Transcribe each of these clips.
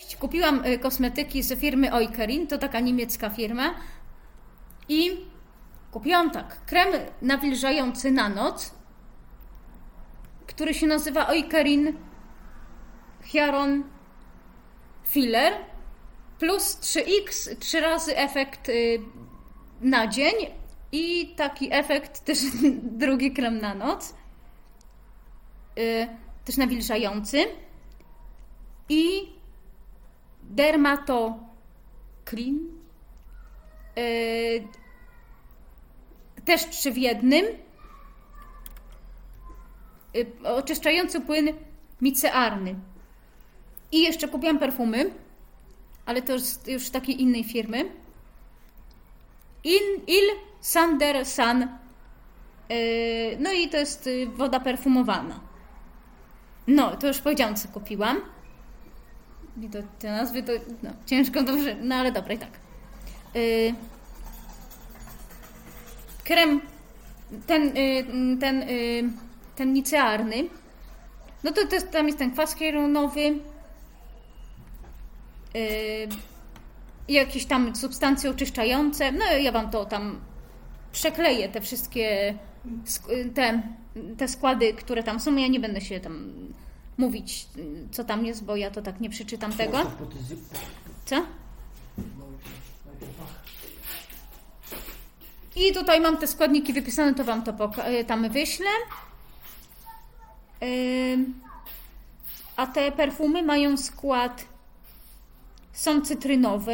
Kupiłam kosmetyki z firmy Oikerin, to taka niemiecka firma. I kupiłam tak, krem nawilżający na noc, który się nazywa Oikerin Hyaron Filler plus 3x, 3 razy efekt na dzień i taki efekt też drugi krem na noc, też nawilżający i Dermatoclean też 3 w jednym, oczyszczający płyn micelarny. I jeszcze kupiłam perfumy, ale to już takiej innej firmy. Il Sander San. No i to jest woda perfumowana. No, to już powiedziałam, co kupiłam. I to te nazwy to no, ciężko dobrze, no ale dobra i tak. Krem ten micelarny. No to tam jest ten kwas hyaluronowy. Jakieś tam substancje oczyszczające. No ja wam to tam przekleję, te wszystkie te składy, które tam są. Ja nie będę się tam mówić, co tam jest, bo ja to tak nie przeczytam tego. Co? I tutaj mam te składniki wypisane, to wam to tam wyślę. A te perfumy mają skład, są cytrynowe,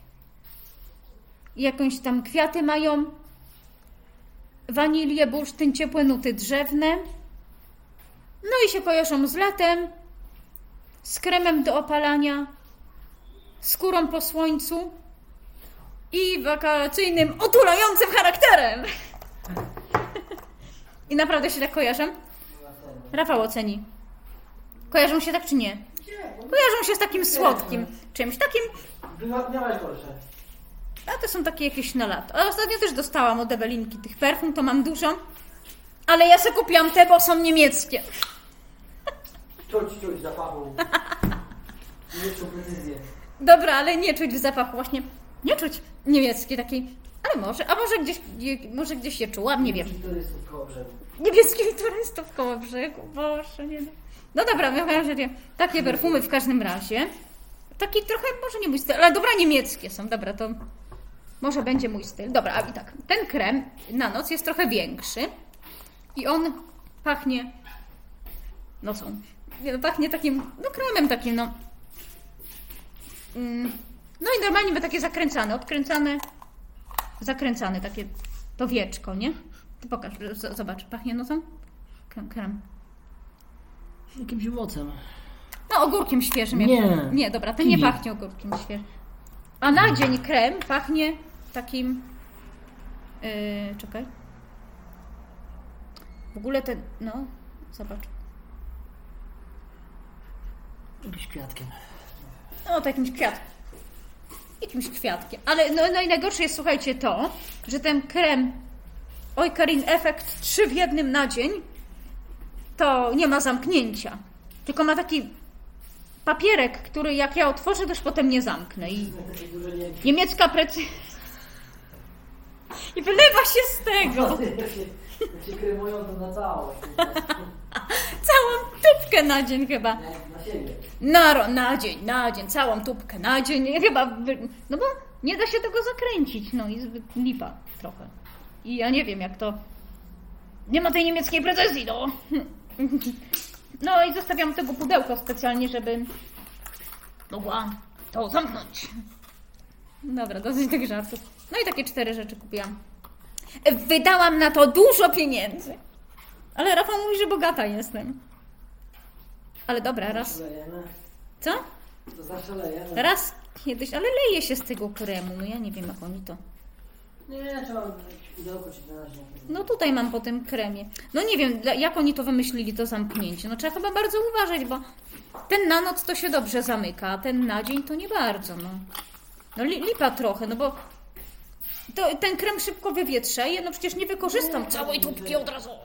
jakąś tam kwiaty mają, wanilię, bursztyn, ciepłe nuty drzewne. No i się kojarzą z latem, z kremem do opalania, skórą po słońcu i wakacyjnym, otulającym charakterem. I naprawdę się tak kojarzą? Rafał oceni. Kojarzą się tak czy nie? Kojarzą się z takim słodkim czymś takim. Wyładniałaś gorsze. A to są takie jakieś na lato. A ostatnio też dostałam od Ewelinki tych perfum, to mam dużo. Ale ja sobie kupiłam te, bo są niemieckie. Czuć zapachu. Niemiecką precyzję. Dobra, ale nie czuć w zapachu właśnie. Nie czuć niemiecki takiej. Ale może, a może gdzieś się czułam, nie wiem. Turystów koło brzegu. Niebieskich turystów koło brzegu. Boże, nie. No dobra, w każdym razie takie perfumy w każdym razie. Taki trochę, może nie mój styl, ale dobra, niemieckie są. Dobra, to może będzie mój styl. Dobra, a i tak, ten krem na noc jest trochę większy i on pachnie nocą. Pachnie takim, no kremem takim, no. No i normalnie ma takie zakręcane, odkręcane, zakręcane, takie to wieczko, nie? To pokaż, zobacz, pachnie nocą? Krem. Jakimś owocem. No, ogórkiem świeżym. Nie. Nie, dobra, to nie pachnie ogórkiem świeżym. A na dzień krem pachnie takim... czekaj. W ogóle ten... No, zobacz. Jakimś kwiatkiem. No, to jakimś kwiatkiem. Jakimś kwiatkiem. Ale no i najgorsze jest, słuchajcie, to, że ten krem Oikerin Effect 3 w jednym na dzień to nie ma zamknięcia. Tylko ma taki papierek, który jak ja otworzę, to już potem nie zamknę. I niemiecka precyzja. I wylewa się z tego. Jak się kremują to na całość. Całą tubkę na dzień chyba. Na siebie. Na dzień, całą tubkę na dzień. Chyba, no bo nie da się tego zakręcić. No i lipa trochę. I ja nie wiem jak to... Nie ma tej niemieckiej precyzji, no. No i zostawiam tego pudełko specjalnie, żeby mogła to zamknąć. Dobra, dosyć tych żartów. No i takie 4 rzeczy kupiłam. Wydałam na to dużo pieniędzy. Ale Rafał mówi, że bogata jestem. Ale dobra, raz... Lejemy. Co? To zawsze lejemy. Raz kiedyś, ale leje się z tego kremu. No ja nie wiem jak oni to... Nie, trzeba jakieś pudełko ci dać. No tutaj mam po tym kremie. No nie wiem, jak oni to wymyślili, to zamknięcie. No trzeba chyba bardzo uważać, bo ten na noc to się dobrze zamyka, a ten na dzień to nie bardzo, no. No lipa trochę, no bo ten krem szybko wywietrzeje, no przecież nie wykorzystam całej tubki od razu.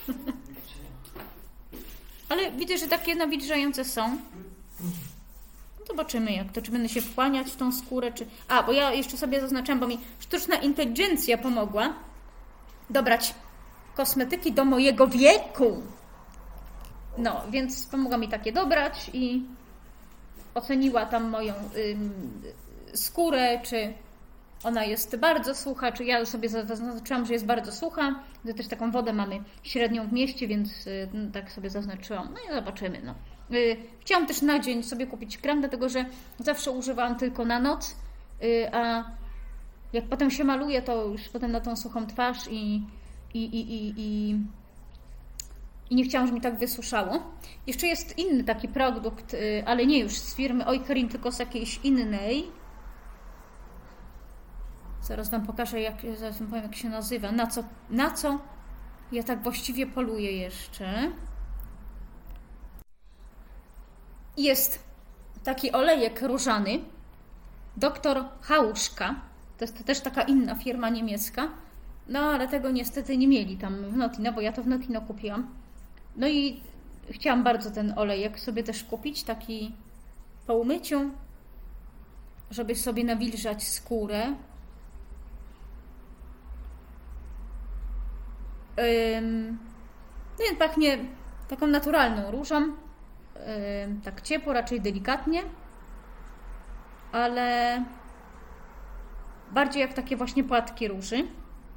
Ale widzę, że takie nawilżające są. zobaczymy jak to, czy będę się wchłaniać w tą skórę, czy... bo ja jeszcze sobie zaznaczyłam, bo mi sztuczna inteligencja pomogła dobrać kosmetyki do mojego wieku. No, więc pomogła mi takie dobrać i oceniła tam moją skórę, czy ona jest bardzo sucha, czy ja sobie zaznaczyłam, że jest bardzo sucha. To też taką wodę mamy średnią w mieście, więc tak sobie zaznaczyłam. No i zobaczymy. No. Chciałam też na dzień sobie kupić krem, dlatego że zawsze używałam tylko na noc, a jak potem się maluje, to już potem na tą suchą twarz i nie chciałam, żeby mi tak wysuszało. Jeszcze jest inny taki produkt, ale nie już z firmy Oikarin, tylko z jakiejś innej. Zaraz Wam pokażę, zaraz Wam powiem, jak się nazywa. Na co ja tak właściwie poluję jeszcze. Jest taki olejek różany, Dr. Hauschka. To jest też taka inna firma niemiecka. No, ale tego niestety nie mieli tam w Notino, bo ja to w Notino kupiłam. No i chciałam bardzo ten olejek sobie też kupić, taki po umyciu, żeby sobie nawilżać skórę. No i pachnie taką naturalną różą, tak ciepło, raczej delikatnie, ale bardziej jak takie właśnie płatki róży.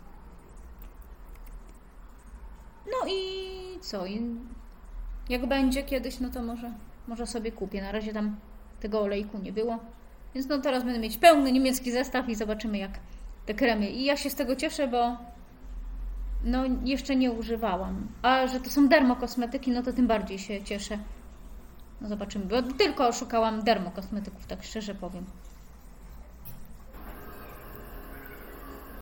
No i co? Jak będzie kiedyś, no to może sobie kupię. Na razie tam tego olejku nie było. Więc no teraz będę mieć pełny niemiecki zestaw i zobaczymy jak te kremy. I ja się z tego cieszę, bo no jeszcze nie używałam. A że to są dermokosmetyki, no to tym bardziej się cieszę. No zobaczymy, bo tylko szukałam dermokosmetyków, tak szczerze powiem.